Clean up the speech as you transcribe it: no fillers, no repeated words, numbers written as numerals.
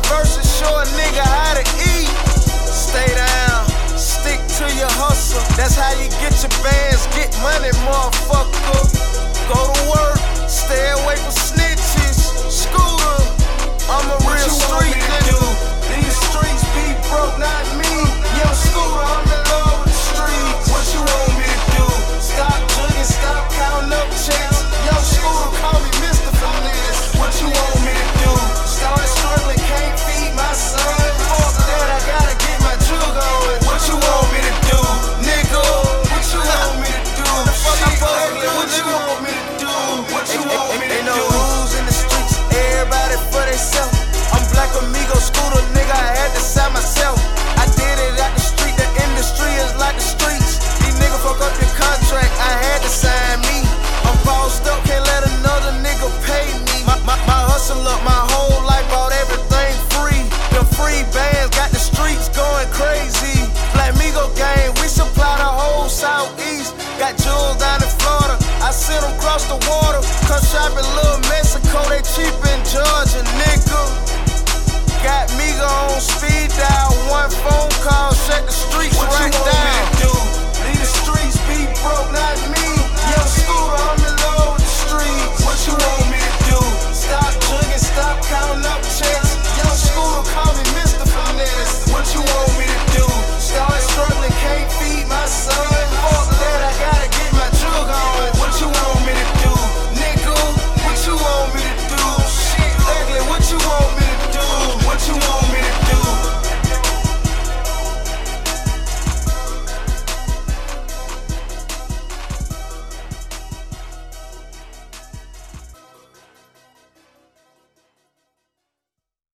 verses show a nigga how to eat. Stay down, stick to your hustle. That's how you get your bands, get money, motherfucker. Go to work, stay away from snitches. Scooter, I'm a real street nigga. These streets be broke, not me. Yo, Scooter, I'm in love with the streets. What you want me to do? Stop jugging, stop counting up checks. Yo, Scooter, call me Mr. Finesse. What you want me to do? Started struggling, can't feed my son. Fuck that, I gotta get my jug on. What you want me to do, nigga? What you want me to do? What you want me to do? What you want me to do? Ain't no rules in the streets, everybody for themselves. I'm Black Amigo, Scooter, nigga, I had to sign myself. I did it out the street, the industry is like the streets. These niggas fuck up your contract, I had to sign me. I'm bossed up, can't let another nigga pay me. My hustle up, my whole life, bought everything free. The free bands got the streets going crazy. Black Migo gang, we supply the whole Southeast. Got jewels down in Florida, I sent them across the water. Come shop in Little Mexico, they cheap in Georgia, nigga. Got Migo on speed dial, one phone call, shut the streets right down. What you want me to do? Leave the streets be broke, not me. Yo, Scooter, I'm in love with the streets. What you want me